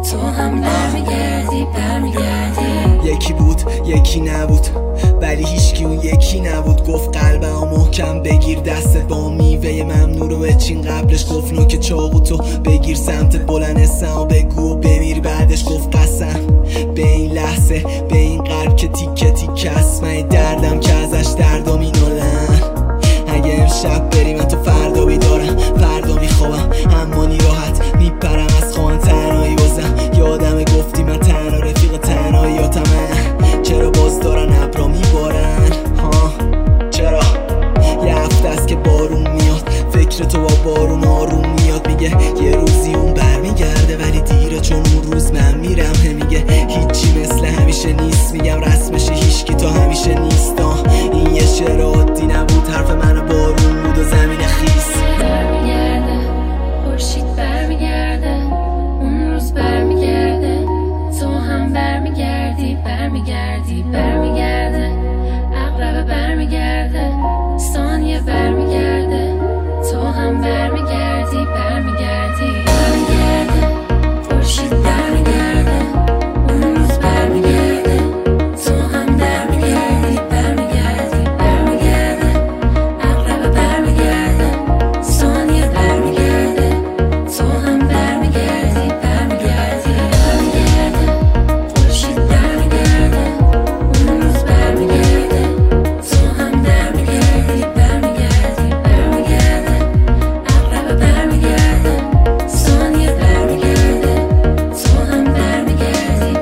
تو هم برمیگردی یکی بود یکی نبود، ولی هیچکی اون یکی نبود. گفت قلبم محکم بگیر دستت با میوه ممنوع رو بچین. قبلش گفت نوک چاقو تو بگیر سمتت بلند سم و بگو و بمیر. بعدش گفت قسم به این لحظه به این قلب که تیکه تیکه است. من دردم که ازش دردا مینالم. اگه امشب بری من تو فردا بیدارم، فردا میخوابم اما نی راحت میپرم از خوان. تنهایی بازم یادم گفتی من تنها رفیق تنهاییاتمه. چرا باز دارن ابرا میبارن ها؟ چرا یه هفته است که بارون میاد، فکر تو با بارون آروم میاد. میگه یه روزی اون برمیگرده ولی دیره چون اون روز من میرم. میگه هیچی مثل همیشه نیست، میگم رسمشه هیچکی تا همیشه نیست. این یه شعر عادی نبود، حرف من بارون بود و زمین خیس. برمیگرده خورشید برمیگرده، اون روز برمیگرده، تو هم برمیگردی برمیگرده، عقرب برمیگرده، ثانیه برمیگرده، تو هم برمیگردی برمیگرده خورشید برمیگرده، اون روز برمیگرده، تو هم برمیگردی برمیگرده، عقرب برمیگرده، ثانیه برمیگرده، تو هم برمیگردی خورشید برمیگرده، اون روز برمیگرده، تو هم برمیگردی عقرب برمیگرده، ثانیه برمیگرده، تو هم برمیگردی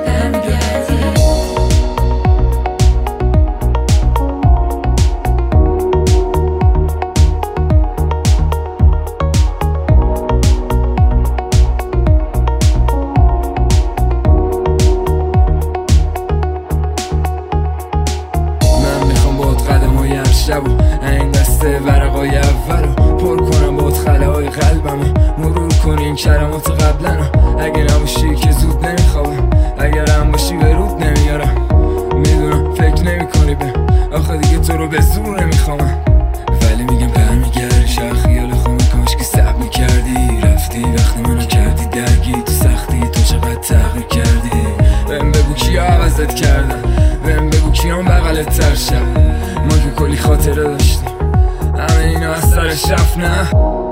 من میخوام باید قدم‌های هر شب و این دسته ورقای اولو پر کنم باید خلاهای قلبمو مرور کنیم کلمات قبلنو. اگه نباشی که زود نمیخوابم، اگر هم باشی به رود نمیارم. میدونم فکر نمی کنی به آخه دیگه تو رو به زور نمیخوامم، ولی میگم برمیگردی. شاید خیال خومه کاش که صبر میکردی، رفتی وقتی منو کردی درگی. تو سختی تو چقدر تغییر کردی. بهم بگو کیا عوضت کردن، بهم بگو کیام بغلت تر شد. ما که کلی خاطره داشتیم، همه اینا از سر شف نه.